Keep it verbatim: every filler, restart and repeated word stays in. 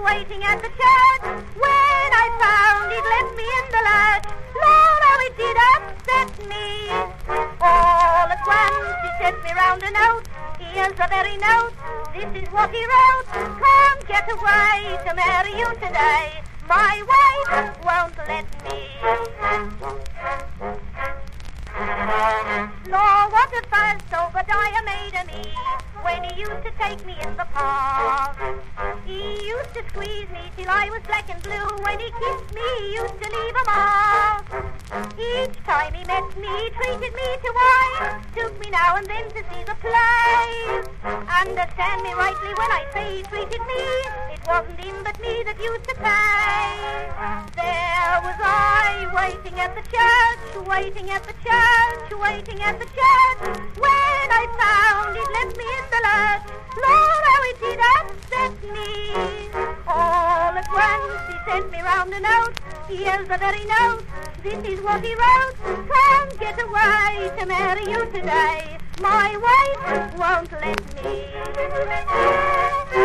waiting at the church. When I found he'd left me in the lurch, Lord, how it did upset me. All at once he sent me round a note. Here's the very note, this is what he wrote. Can't get away to marry you today. My wife won't let me. Lord, what a fuss Obadiah made of me when he used to take me in the park. He used to squeeze me till I was black and blue. When he kissed me, he used to leave a mark. Each time he met me, he treated me to wine, took me now and then to see the play. Understand me rightly when I say he treated me, it wasn't him but me that used to pay. There was I, waiting at the church, waiting at the church, waiting at the church. When I found he'd left me in the lurch, Lord, how it did upset me. All at once he sent me round a note. Here's the very note, this is what he wrote. Can't get away to marry you today. My wife won't let me.